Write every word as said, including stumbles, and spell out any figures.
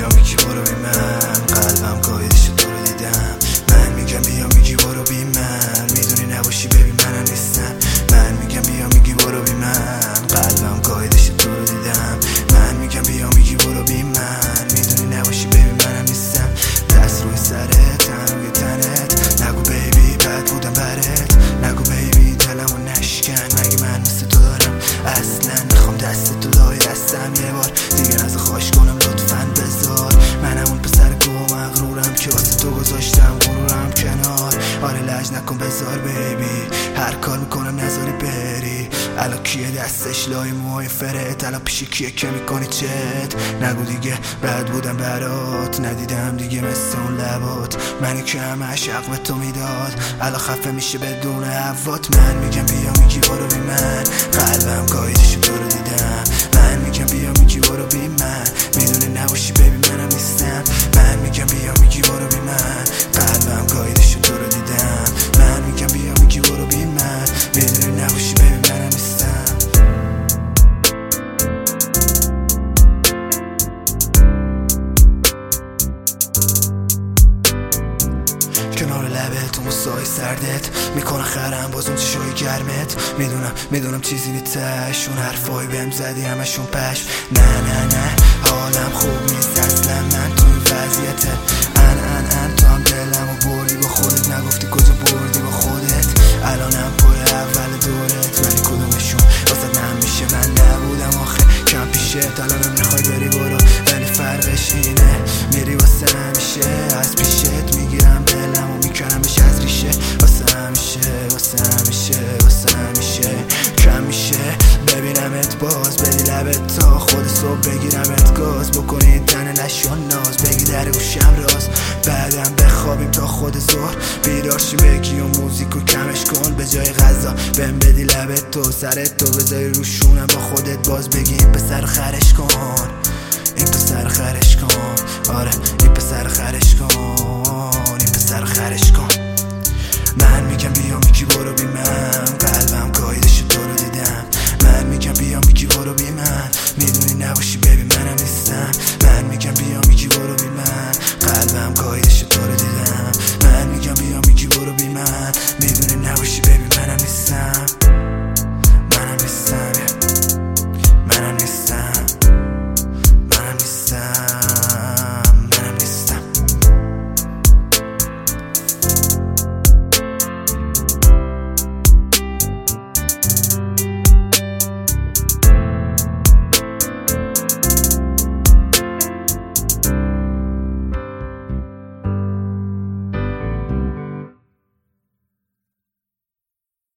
بیا میگی برو بی من، قلبم قایدش تو رو دیدم. من میگم بیا میگی برو بی من، میدونی نباشی ببین منم نیستم. من میگم بیا میگی برو بی من، قلبم قایدش تو رو دیدم. من میگم بیا میگی برو بی من، میدونی نباشی ببین منم نیستم. دست روی سرت، تن روی تنت، نگو بیبی بد بودم برات، نگو بیبی دلمو نشکن. مگه من مثل تو دارم اصلا؟ میخوام دست تو لای دستم یه بار دیگه نزد خواهش کنم لطفاً بذار. منم اون پسر گو مغرورم که واسه تو گذاشتم غرورم کنار. آره لج نکن بذار بیبی، هر کار میکنم نذاری بری. الان کیه دستش لای موهای فرت، الان پیش کیه که میکنی چت؟ نگو دیگه بد بودم برات، ندیدم دیگه مثل اون لبات. منی که همش حق به تو میداد، الان خفه میشه بدون عوات. من میگم بیا میگی برو بی من، قلبم قایدش تو رو دیدم. من میگم بیا میگی برو بی من، میدونی نباشی ببین منم نیستم. من میگم بیا میگی برو بی من، قلبم قایدش تو رو دیدم. من میگم بیا میگی برو بی من، میدونی نباشی ببین منم نیستم. کنار لبت اون سای سردت میکنه خرم باز اون چشای گرمت. میدونم میدونم چیزی نیستش، اون حرفای بهم زدی همشون پش. نه نه نه حالم خوب نیست اصلا، من تو این وضعیته. ان ان ان تو هم دلمو بردی با خودت، نگفتی کجا بردی با خودت. الانم پای اول دورت، ولی کدومشون واسه من میشه؟ من نبودم آخه کم پیشت، الانم میخوای بری برو، ولی فرقش اینه میری واسه همیشه. از پیشت میگیرم دلمو میکنمش از ریشه، واسه همیشه واسه همیشه واسه همیشه. کم میشه ببینمت باز، بدی لبت تا خود صبح بگیرمت گاز، بکنی تن نشون ناز، بگی در گوشم راز. بعدم بخوابیم تا خود ظهر، بیدار شی بگی و موزیکو کمش کن. به جای غذا بهم بدی لبت تو، سرت تو بذاری روشونم با خودت باز، بگی این پسر خرش کن، این پسر خرش کن. آره این پسر خرش کن، این پسر خرش کن. من میگم بیا میگی برو بی من، قلبم قایدش تو رو دیدم. من میگم بیا میگی برو بی من، میدونی نباشی ببین منم نیستم. من میگم بیا میگی برو بی من، قلبم قایدش تو رو دیدم. من میگم بیا میگی برو بی من، میدونی